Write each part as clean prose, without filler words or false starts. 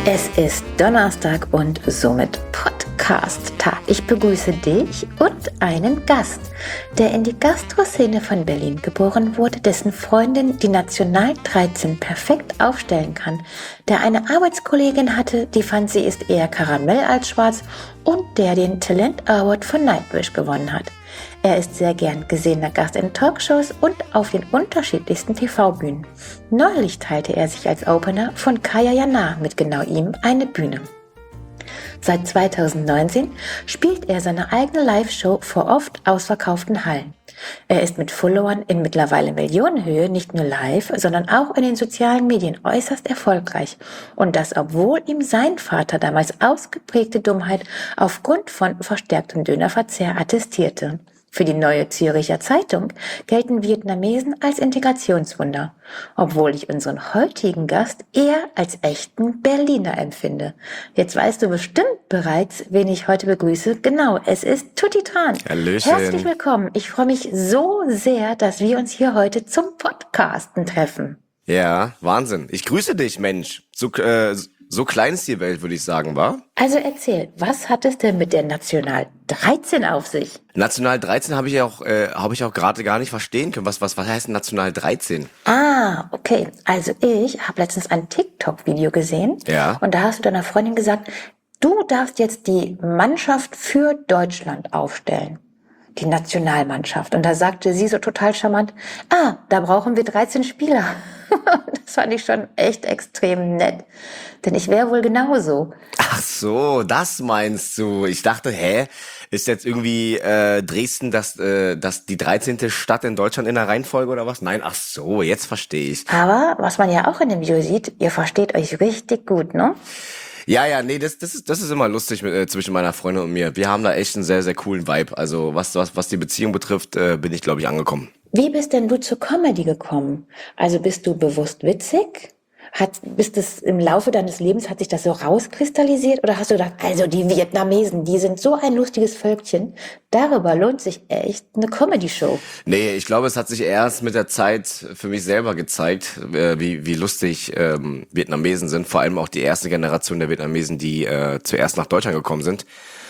Es ist Donnerstag und somit Podcast-Tag. Ich begrüße dich und einen Gast, der in die Gastroszene von Berlin geboren wurde, dessen Freundin die National 13 perfekt aufstellen kann, der eine Arbeitskollegin hatte, die fand, sie ist eher Karamell als schwarz und der den Talent Award von Nightwish gewonnen hat. Er ist sehr gern gesehener Gast in Talkshows und auf den unterschiedlichsten TV-Bühnen. Neulich teilte er sich als Opener von Kaya Jana mit genau ihm eine Bühne. Seit 2019 spielt er seine eigene Live-Show vor oft ausverkauften Hallen. Er ist mit Followern in mittlerweile Millionenhöhe nicht nur live, sondern auch in den sozialen Medien äußerst erfolgreich. Und das, obwohl ihm sein Vater damals ausgeprägte Dummheit aufgrund von verstärktem Dönerverzehr attestierte. Für die Neue Züricher Zeitung gelten Vietnamesen als Integrationswunder, obwohl ich unseren heutigen Gast eher als echten Berliner empfinde. Jetzt weißt du bestimmt bereits, wen ich heute begrüße. Genau, es ist Tutti Tran. Hallöchen. Herzlich willkommen. Ich freue mich so sehr, dass wir uns hier heute zum Podcasten treffen. Ja, Wahnsinn. Ich grüße dich, Mensch. So klein ist die Welt, würde ich sagen, wa? Also erzähl, was hat es denn mit der National 13 auf sich? National 13 habe ich auch gerade gar nicht verstehen können. Was heißt National 13? Ah, okay. Also ich habe letztens ein TikTok-Video gesehen. Ja. Und da hast du deiner Freundin gesagt, du darfst jetzt die Mannschaft für Deutschland aufstellen. Die Nationalmannschaft. Und da sagte sie so total charmant, da brauchen wir 13 Spieler. Das fand ich schon echt extrem nett. Denn ich wäre wohl genauso. Ach so, das meinst du. Ich dachte, ist jetzt irgendwie Dresden das die 13. Stadt in Deutschland in der Reihenfolge oder was? Nein, ach so, jetzt verstehe ich. Aber was man ja auch in dem Video sieht, ihr versteht euch richtig gut, ne? Ja, nee, das ist immer lustig zwischen meiner Freundin und mir. Wir haben da echt einen sehr, sehr coolen Vibe. Also was die Beziehung betrifft, bin ich, glaube ich, angekommen. Wie bist denn du zur Comedy gekommen? Also bist du bewusst witzig? Bist es im Laufe deines Lebens, hat sich das so rauskristallisiert? Oder hast du gedacht, also die Vietnamesen, die sind so ein lustiges Völkchen, darüber lohnt sich echt eine Comedy-Show? Nee, ich glaube, es hat sich erst mit der Zeit für mich selber gezeigt, wie lustig Vietnamesen sind. Vor allem auch die erste Generation der Vietnamesen, die zuerst nach Deutschland gekommen sind.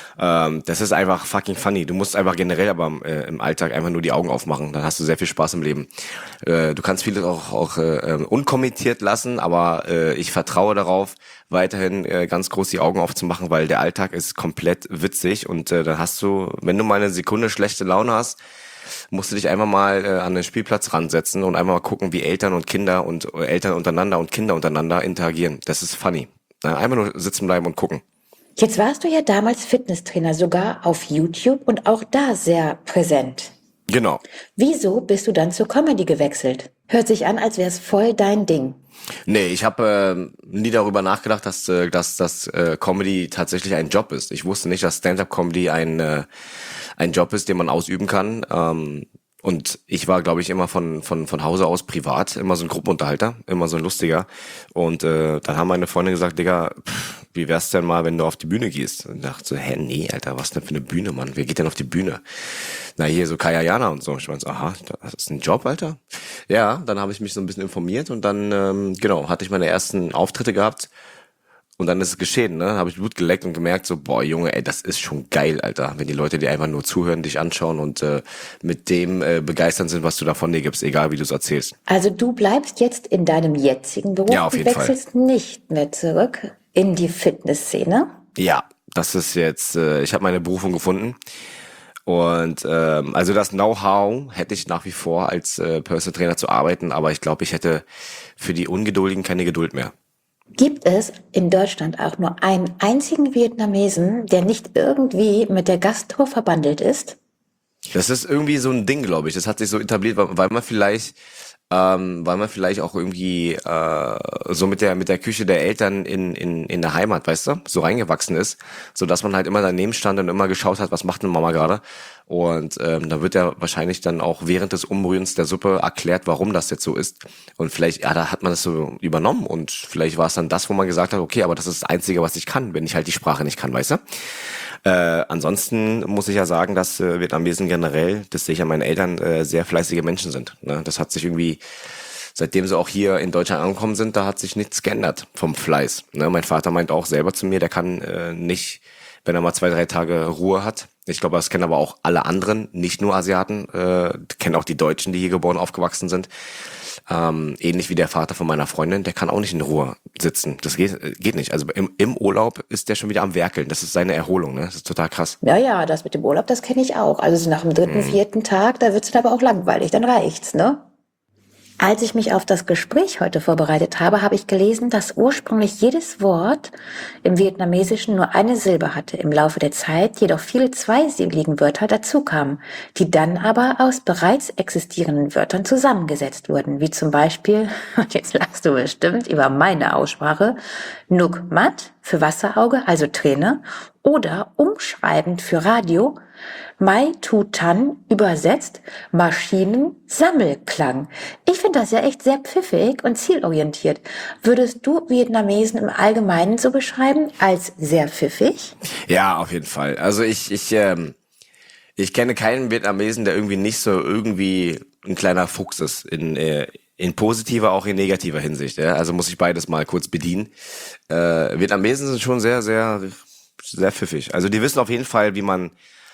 Das ist einfach fucking funny. Du musst einfach generell aber im Alltag einfach nur die Augen aufmachen. Dann hast du sehr viel Spaß im Leben. Du kannst vieles auch unkommentiert lassen, aber ich vertraue darauf, weiterhin ganz groß die Augen aufzumachen, weil der Alltag ist komplett witzig und dann hast du, wenn du mal eine Sekunde schlechte Laune hast, musst du dich einfach mal an den Spielplatz ransetzen und einfach mal gucken, wie Eltern und Kinder und Eltern untereinander und Kinder untereinander interagieren. Das ist funny. Einfach nur sitzen bleiben und gucken. Jetzt warst du ja damals Fitnesstrainer, sogar auf YouTube und auch da sehr präsent. Genau. Wieso bist du dann zur Comedy gewechselt? Hört sich an, als wäre es voll dein Ding. Nee, ich habe nie darüber nachgedacht, dass Comedy tatsächlich ein Job ist. Ich wusste nicht, dass Stand-up-Comedy ein Job ist, den man ausüben kann. Und ich war, glaube ich, immer von Hause aus privat, immer so ein Gruppenunterhalter, immer so ein Lustiger. Und dann haben meine Freunde gesagt, Digga, wie wär's denn mal, wenn du auf die Bühne gehst? Und ich dachte so, nee, Alter, was denn für eine Bühne, Mann? Wer geht denn auf die Bühne? Na, hier so Kaya Jana und so. Ich meinte, aha, das ist ein Job, Alter? Ja, dann habe ich mich so ein bisschen informiert und dann, hatte ich meine ersten Auftritte gehabt. Und dann ist es geschehen, ne? Habe ich Blut geleckt und gemerkt so, boah, Junge, ey, das ist schon geil, Alter. Wenn die Leute dir einfach nur zuhören, dich anschauen und mit dem begeistern sind, was du da von dir gibst, egal wie du es erzählst. Also du bleibst jetzt in deinem jetzigen Beruf Ja, auf und jeden Fall. wechselst nicht mehr zurück in die Fitnessszene? Ja, das ist jetzt, ich habe meine Berufung gefunden. Und also das Know-how hätte ich nach wie vor als Personal Trainer zu arbeiten, aber ich glaube, ich hätte für die Ungeduldigen keine Geduld mehr. Gibt es in Deutschland auch nur einen einzigen Vietnamesen, der nicht irgendwie mit der Gastro verbandelt ist? Das ist irgendwie so ein Ding, glaube ich. Das hat sich so etabliert, weil man vielleicht auch irgendwie so mit der Küche der Eltern in der Heimat, weißt du, so reingewachsen ist, so dass man halt immer daneben stand und immer geschaut hat, was macht denn Mama gerade? Und da wird ja wahrscheinlich dann auch während des Umrührens der Suppe erklärt, warum das jetzt so ist. Und vielleicht, ja, da hat man das so übernommen und vielleicht war es dann das, wo man gesagt hat, okay, aber das ist das Einzige, was ich kann, wenn ich halt die Sprache nicht kann, weißt du? Ansonsten muss ich ja sagen, dass Vietnamesen generell, das sehe ich an meinen Eltern, sehr fleißige Menschen sind. Ne? Das hat sich irgendwie seitdem sie auch hier in Deutschland angekommen sind, da hat sich nichts geändert vom Fleiß. Ne? Mein Vater meint auch selber zu mir, der kann nicht, wenn er mal 2, 3 Tage Ruhe hat. Ich glaube, das kennen aber auch alle anderen, nicht nur Asiaten, kennen auch die Deutschen, die hier geboren, aufgewachsen sind. Ähnlich wie der Vater von meiner Freundin, der kann auch nicht in Ruhe sitzen. Das geht nicht. Also im Urlaub ist der schon wieder am Werkeln. Das ist seine Erholung, ne? Das ist total krass. Ja, das mit dem Urlaub, das kenne ich auch. Also so nach dem 3., 4. Tag, da wird's dann aber auch langweilig, dann reicht's, ne? Als ich mich auf das Gespräch heute vorbereitet habe, habe ich gelesen, dass ursprünglich jedes Wort im Vietnamesischen nur eine Silbe hatte, im Laufe der Zeit jedoch viele zweisilbigen Wörter dazukamen, die dann aber aus bereits existierenden Wörtern zusammengesetzt wurden, wie zum Beispiel, und jetzt lachst du bestimmt über meine Aussprache, Nuk Mat für Wasserauge, also Träne, oder umschreibend für Radio, Mai Tu Tan übersetzt Maschinen-Sammelklang. Ich finde das ja echt sehr pfiffig und zielorientiert. Würdest du Vietnamesen im Allgemeinen so beschreiben als sehr pfiffig? Ja, auf jeden Fall. Also ich kenne keinen Vietnamesen, der irgendwie nicht so irgendwie ein kleiner Fuchs ist in positiver, auch in negativer Hinsicht. Ja? Also muss ich beides mal kurz bedienen. Vietnamesen sind schon sehr, sehr, sehr pfiffig. Also die wissen auf jeden Fall, wie man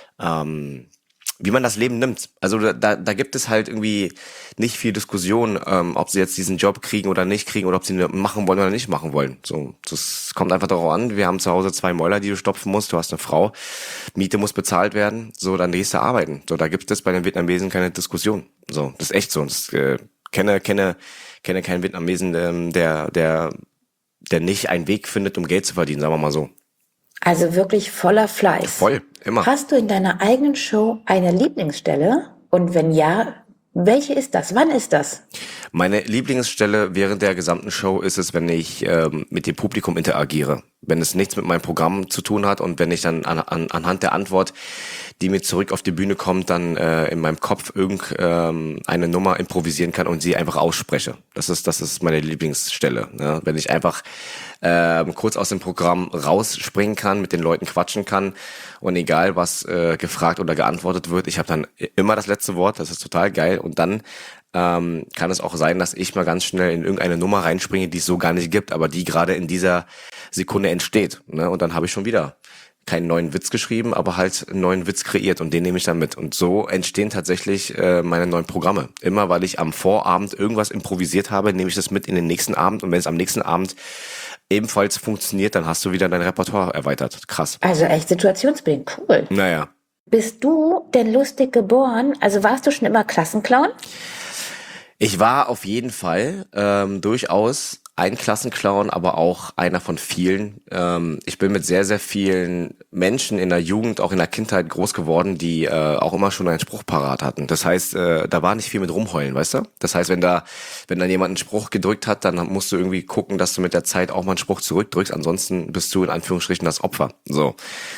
das Leben nimmt. Also da gibt es halt irgendwie nicht viel Diskussion, ob sie jetzt diesen Job kriegen oder nicht kriegen oder ob sie ihn machen wollen oder nicht machen wollen. So, das kommt einfach darauf an. Wir haben zu Hause 2 Mäuler, die du stopfen musst. Du hast eine Frau, Miete muss bezahlt werden. So, dann gehst du arbeiten. So, da gibt es bei den Vietnamesen keine Diskussion. So, das ist echt so. Das, kenne keinen Vietnamesen, der nicht einen Weg findet, um Geld zu verdienen, sagen wir mal so. Also wirklich voller Fleiß. Voll, immer. Hast du in deiner eigenen Show eine Lieblingsstelle? Und wenn ja, welche ist das? Wann ist das? Meine Lieblingsstelle während der gesamten Show ist es, wenn ich mit dem Publikum interagiere. Wenn es nichts mit meinem Programm zu tun hat und wenn ich dann anhand der Antwort, die mir zurück auf die Bühne kommt, dann in meinem Kopf eine Nummer improvisieren kann und sie einfach ausspreche. Das ist meine Lieblingsstelle. Ne? Wenn ich einfach kurz aus dem Programm rausspringen kann, mit den Leuten quatschen kann und egal was gefragt oder geantwortet wird, ich habe dann immer das letzte Wort, das ist total geil und dann kann es auch sein, dass ich mal ganz schnell in irgendeine Nummer reinspringe, die es so gar nicht gibt, aber die gerade in dieser Sekunde entsteht. Ne? Und dann habe ich schon wieder keinen neuen Witz geschrieben, aber halt einen neuen Witz kreiert und den nehme ich dann mit. Und so entstehen tatsächlich meine neuen Programme. Immer weil ich am Vorabend irgendwas improvisiert habe, nehme ich das mit in den nächsten Abend und wenn es am nächsten Abend ebenfalls funktioniert, dann hast du wieder dein Repertoire erweitert. Krass. Also echt situationsbedingt, cool. Naja. Bist du denn lustig geboren? Also warst du schon immer Klassenclown? Ich war auf jeden Fall durchaus ein Klassenclown, aber auch einer von vielen. Ich bin mit sehr, sehr vielen Menschen in der Jugend, auch in der Kindheit groß geworden, die auch immer schon einen Spruch parat hatten. Das heißt, da war nicht viel mit rumheulen, weißt du? Das heißt, wenn dann jemand einen Spruch gedrückt hat, dann musst du irgendwie gucken, dass du mit der Zeit auch mal einen Spruch zurückdrückst. Ansonsten bist du in Anführungsstrichen das Opfer. So.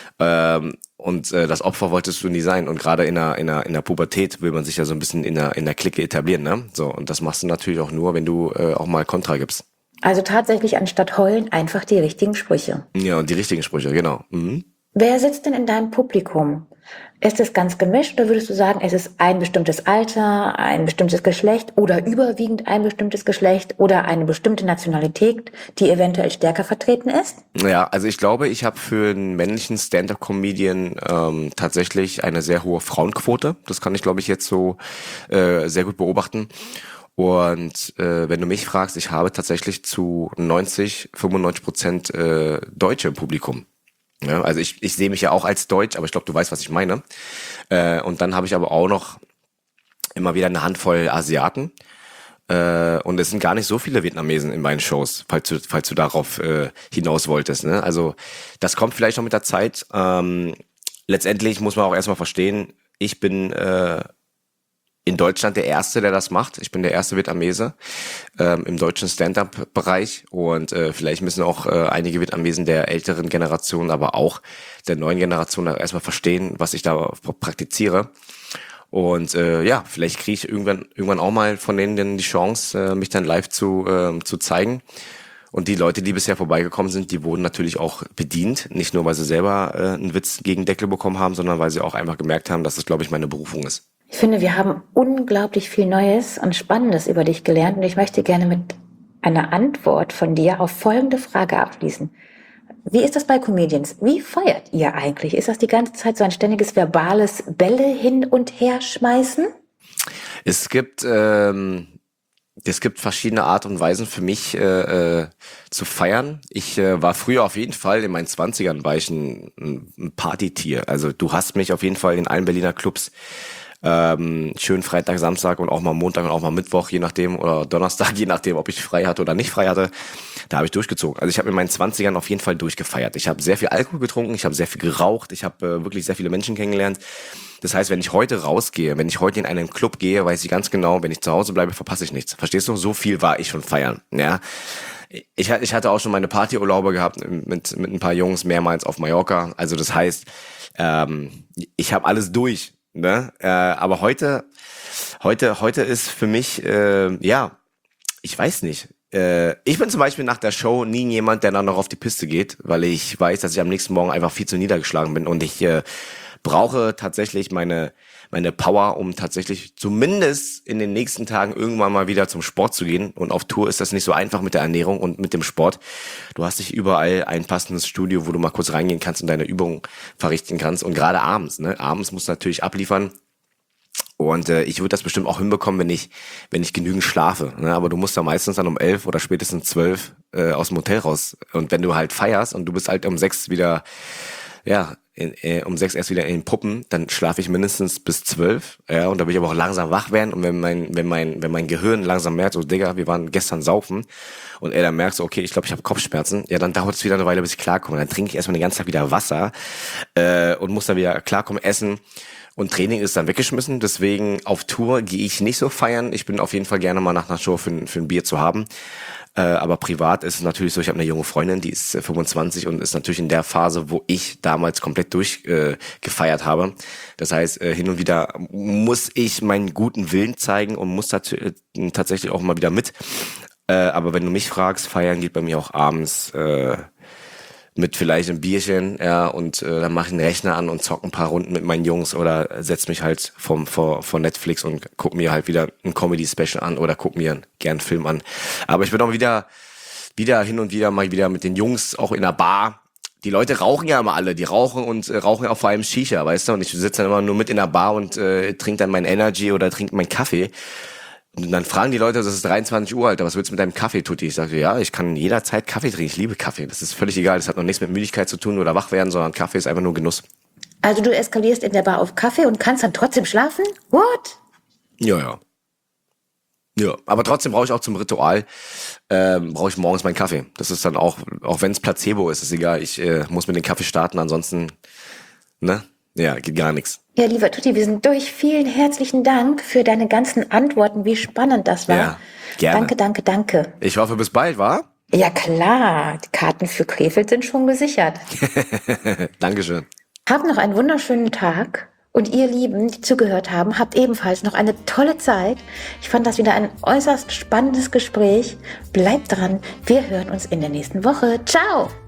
Und das Opfer wolltest du nie sein. Und gerade in der Pubertät will man sich ja so ein bisschen in der Clique etablieren, ne? So, und das machst du natürlich auch nur, wenn du auch mal Kontra gibst. Also tatsächlich anstatt heulen einfach die richtigen Sprüche. Ja, und die richtigen Sprüche, genau. Mhm. Wer sitzt denn in deinem Publikum? Ist es ganz gemischt oder würdest du sagen, es ist ein bestimmtes Alter, ein bestimmtes Geschlecht oder überwiegend ein bestimmtes Geschlecht oder eine bestimmte Nationalität, die eventuell stärker vertreten ist? Ja, also ich glaube, ich habe für einen männlichen Stand-up-Comedian tatsächlich eine sehr hohe Frauenquote. Das kann ich, glaube ich, jetzt so sehr gut beobachten. Und wenn du mich fragst, ich habe tatsächlich zu 95% Deutsche im Publikum. Ja, also ich sehe mich ja auch als Deutsch, aber ich glaube, du weißt, was ich meine. Und dann habe ich aber auch noch immer wieder eine Handvoll Asiaten. Und es sind gar nicht so viele Vietnamesen in meinen Shows, falls du darauf hinaus wolltest. Ne? Also das kommt vielleicht noch mit der Zeit. Letztendlich muss man auch erstmal verstehen, ich bin in Deutschland der Erste, der das macht. Ich bin der erste Vietnamese im deutschen Stand-up-Bereich und vielleicht müssen auch einige Vietnamesen der älteren Generation, aber auch der neuen Generation erstmal verstehen, was ich da praktiziere. Und ja, vielleicht kriege ich irgendwann auch mal von denen die Chance, mich dann live zu zeigen. Und die Leute, die bisher vorbeigekommen sind, die wurden natürlich auch bedient. Nicht nur, weil sie selber einen Witz gegen Deckel bekommen haben, sondern weil sie auch einfach gemerkt haben, dass es, glaube ich, meine Berufung ist. Ich finde, wir haben unglaublich viel Neues und Spannendes über dich gelernt und ich möchte gerne mit einer Antwort von dir auf folgende Frage abschließen. Wie ist das bei Comedians? Wie feiert ihr eigentlich? Ist das die ganze Zeit so ein ständiges verbales Bälle hin und her schmeißen? Es gibt, es gibt verschiedene Art und Weisen für mich zu feiern. Ich war früher auf jeden Fall, in meinen Zwanzigern war ich ein Partytier. Also du hast mich auf jeden Fall in allen Berliner Clubs schön Freitag, Samstag und auch mal Montag und auch mal Mittwoch, je nachdem, oder Donnerstag, je nachdem, ob ich frei hatte oder nicht frei hatte. Da habe ich durchgezogen. Also ich habe in meinen Zwanzigern auf jeden Fall durchgefeiert. Ich habe sehr viel Alkohol getrunken, ich habe sehr viel geraucht, ich habe wirklich sehr viele Menschen kennengelernt. Das heißt, wenn ich heute rausgehe, wenn ich heute in einen Club gehe, weiß ich ganz genau, wenn ich zu Hause bleibe, verpasse ich nichts. Verstehst du? So viel war ich schon feiern. Ja. Ich hatte auch schon meine Partyurlaube gehabt mit ein paar Jungs mehrmals auf Mallorca. Also das heißt, ich habe alles durch. Ne? Aber heute ist für mich, ja, ich weiß nicht. Ich bin zum Beispiel nach der Show nie jemand, der dann noch auf die Piste geht, weil ich weiß, dass ich am nächsten Morgen einfach viel zu niedergeschlagen bin und ich brauche tatsächlich meine Power, um tatsächlich zumindest in den nächsten Tagen irgendwann mal wieder zum Sport zu gehen. Und auf Tour ist das nicht so einfach mit der Ernährung und mit dem Sport. Du hast nicht überall ein passendes Studio, wo du mal kurz reingehen kannst und deine Übungen verrichten kannst. Und gerade abends, ne? Abends musst du natürlich abliefern. Und ich würde das bestimmt auch hinbekommen, wenn ich genügend schlafe. Ne? Aber du musst da meistens dann um 11 oder spätestens 12 aus dem Hotel raus. Und wenn du halt feierst und du bist halt um 6 wieder, ja, um 6 erst wieder in den Puppen, dann schlafe ich mindestens bis 12. Ja, und da will ich aber auch langsam wach werden. Und wenn mein Gehirn langsam merkt, so Digga, wir waren gestern saufen, und er dann merkt so, okay, ich glaube, ich habe Kopfschmerzen, ja, dann dauert es wieder eine Weile, bis ich klarkomme. Dann trinke ich erstmal den ganzen Tag wieder Wasser und muss dann wieder klarkommen, essen. Und Training ist dann weggeschmissen, deswegen auf Tour gehe ich nicht so feiern. Ich bin auf jeden Fall gerne mal nach einer Show für ein Bier zu haben. Aber privat ist es natürlich so, ich habe eine junge Freundin, die ist 25 und ist natürlich in der Phase, wo ich damals komplett gefeiert habe. Das heißt, hin und wieder muss ich meinen guten Willen zeigen und muss tatsächlich auch mal wieder mit. Aber wenn du mich fragst, feiern geht bei mir auch abends mit vielleicht einem Bierchen, ja, und dann mache ich einen Rechner an und zocke ein paar Runden mit meinen Jungs oder setz mich halt vor Netflix und guck mir halt wieder ein Comedy-Special an oder guck mir gern einen Film an. Aber ich bin auch wieder hin und wieder mal wieder mit den Jungs auch in der Bar. Die Leute rauchen ja immer alle, die rauchen und rauchen ja auch vor allem Shisha, weißt du, und ich sitze dann immer nur mit in der Bar und trinke dann mein Energy oder trinke meinen Kaffee. Und dann fragen die Leute, das ist 23 Uhr, Alter, was willst du mit deinem Kaffee, Tutti? Ich sage, ja, ich kann jederzeit Kaffee trinken, ich liebe Kaffee. Das ist völlig egal, das hat noch nichts mit Müdigkeit zu tun oder wach werden, sondern Kaffee ist einfach nur Genuss. Also du eskalierst in der Bar auf Kaffee und kannst dann trotzdem schlafen? What? Ja. Ja, aber trotzdem brauche ich auch zum Ritual, brauche ich morgens meinen Kaffee. Das ist dann auch wenn es Placebo ist egal, ich muss mit dem Kaffee starten, ansonsten, ne? Ja, geht gar nichts. Ja, lieber Tutti, wir sind durch. Vielen herzlichen Dank für deine ganzen Antworten. Wie spannend das war. Ja, gerne. Danke. Ich hoffe, bis bald, wa? Ja, klar. Die Karten für Krefeld sind schon gesichert. Dankeschön. Habt noch einen wunderschönen Tag. Und ihr Lieben, die zugehört haben, habt ebenfalls noch eine tolle Zeit. Ich fand das wieder ein äußerst spannendes Gespräch. Bleibt dran. Wir hören uns in der nächsten Woche. Ciao!